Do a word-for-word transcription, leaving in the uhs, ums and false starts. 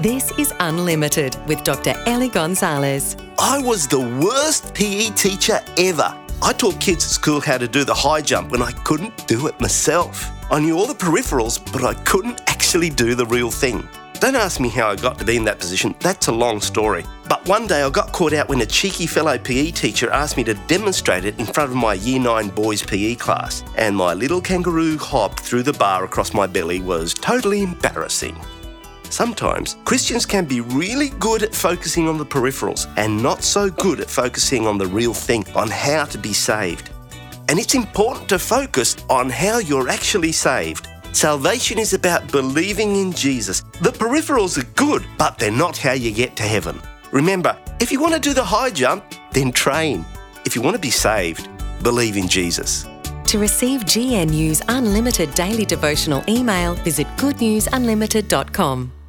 This is Unlimited with Doctor Ellie Gonzalez. I was the worst P E teacher ever. I taught kids at school how to do the high jump when I couldn't do it myself. I knew all the peripherals, but I couldn't actually do the real thing. Don't ask me how I got to be in that position. That's a long story. But one day I got caught out when a cheeky fellow P E teacher asked me to demonstrate it in front of my Year nine boys P E class. And my little kangaroo hop through the bar across my belly was totally embarrassing. Sometimes Christians can be really good at focusing on the peripherals and not so good at focusing on the real thing, on how to be saved. And it's important to focus on how you're actually saved. Salvation is about believing in Jesus. The peripherals are good, but they're not how you get to heaven. Remember, if you want to do the high jump, then train. If you want to be saved, believe in Jesus. To receive G N U's Unlimited daily devotional email, visit good news unlimited dot com.